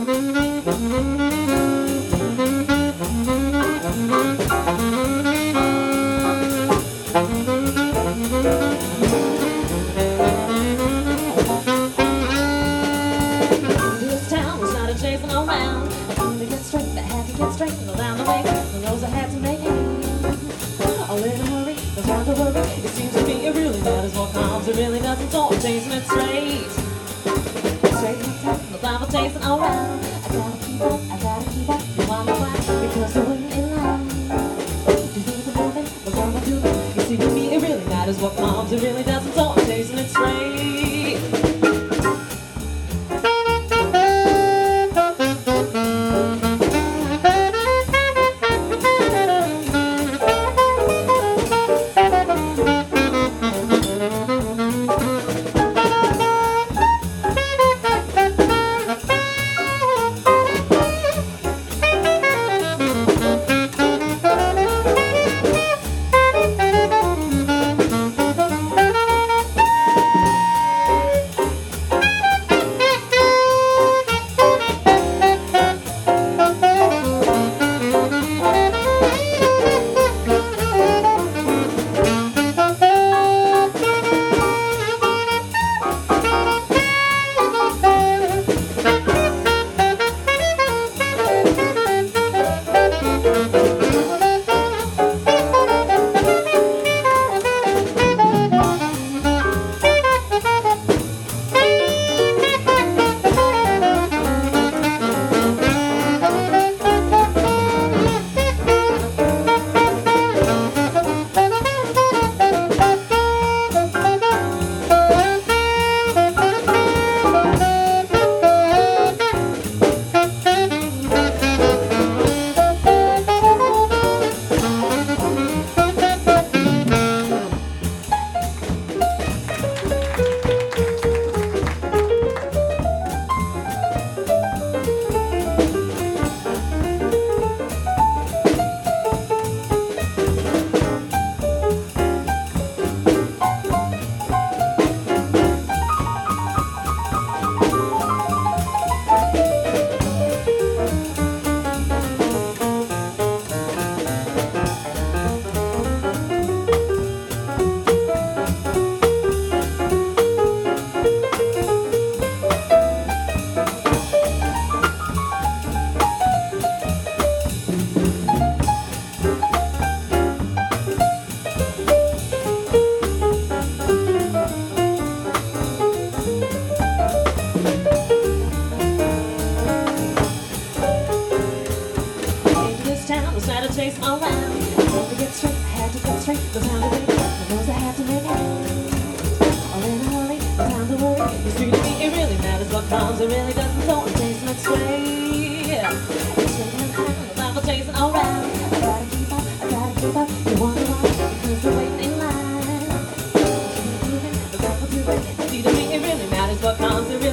This town was not a chasing around. I had to get straight, I had to get straight down the way. The roads I had to make it. All in a hurry, no time to worry. It seems to me it really matters what comes. It really doesn't, so I'm chasing it straight. Straight on top, no time for chasing around. I gotta keep up, I gotta keep up. You wanna why? Because the waiting in line. To do the moving, no time to do it. You see, to me it really matters what comes. It really doesn't, so I'm chasing it straight. Chase around. I had to get straight, I had to get straight. No time to wait, the moves I had to make it. All in a hurry, no time to worry. You see, to me it really matters what comes. It really doesn't, so I'm chasing it straight. Straight and high, no time for chasing around. I gotta keep up, I gotta keep up. You wonder why? Because we're waiting in line. Keep moving, no time for doing. You see, to me it really matters what comes. It really